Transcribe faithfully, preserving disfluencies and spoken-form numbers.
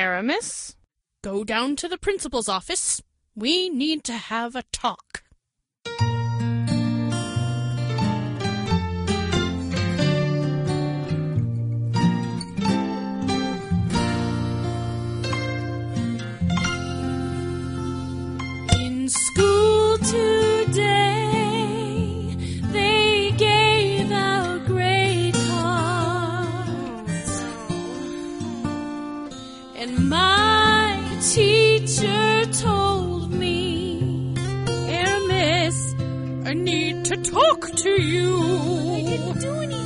Aramis, go down to the principal's office. We need to have a talk. In school today, they gave out grade cards, and my teacher told me, Aramis, I need to talk to you.